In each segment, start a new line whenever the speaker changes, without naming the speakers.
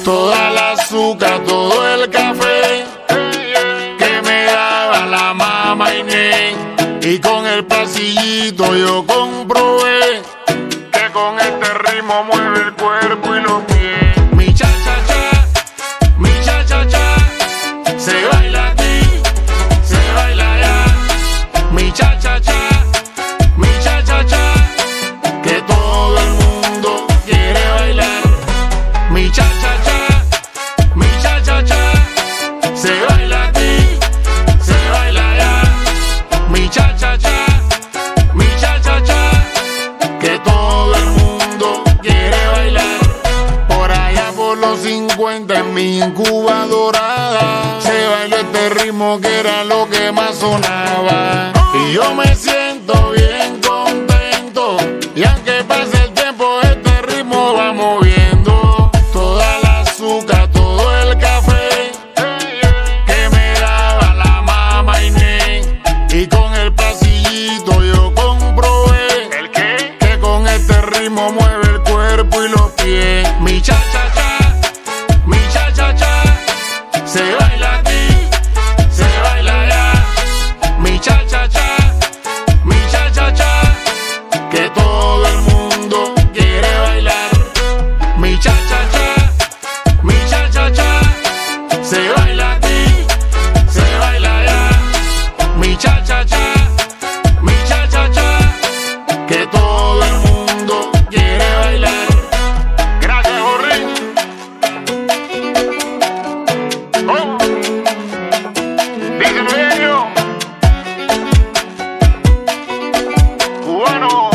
toda la azúcar, todo el café que me daba la mamá Inés. Y con el pasillito yo comprobé que con este ritmo mueve el cuerpo y los pies. Mi cha cha cha, mi cha cha cha, se baila aquí, se baila allá. Mi cha cha cha, mi cha cha cha, que todo el mundo quiere bailar. Mi cha cha cha, mi cha cha cha, se baila aquí, se baila allá. Mi cha cha cha, mi cha cha cha, que todo el mundo quiere bailar. Por allá por los 50 en mi incubadora se bailó este ritmo que era lo que más sonaba. Y yo me siento bien contento, y aunque pase el tiempo este ritmo va moviendo toda la azúcar, todo el café que me daba la mamá Inés. Y con el pasillito yo comprobé ¿el qué? Que con este ritmo mueve el cuerpo y los pies. Mi cha cha cha, mi cha cha cha, se baila aquí, se baila allá. Mi cha cha cha, mi cha cha cha, que todo el mundo quiere bailar. Mi cha cha cha, mi cha cha cha, se baila aquí, se baila allá. Mi cha cha cha, mi cha cha cha, que todo el mundo quiere bailar. Gracias, Jorri. Oh. Díselo, Diego. Cubano.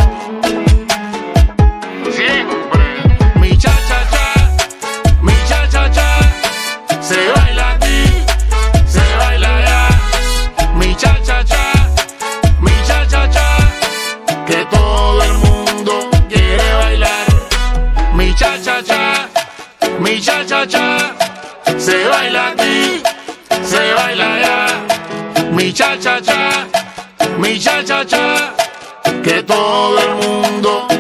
Siempre. Mi cha cha cha, mi cha cha cha, se baila aquí, se baila allá. Mi cha cha cha, mi cha cha cha, que todo el mundo quiere bailar. Mi cha cha cha, mi cha cha cha, se baila aquí, se baila allá. Mi cha cha cha, mi cha cha cha, que todo el mundo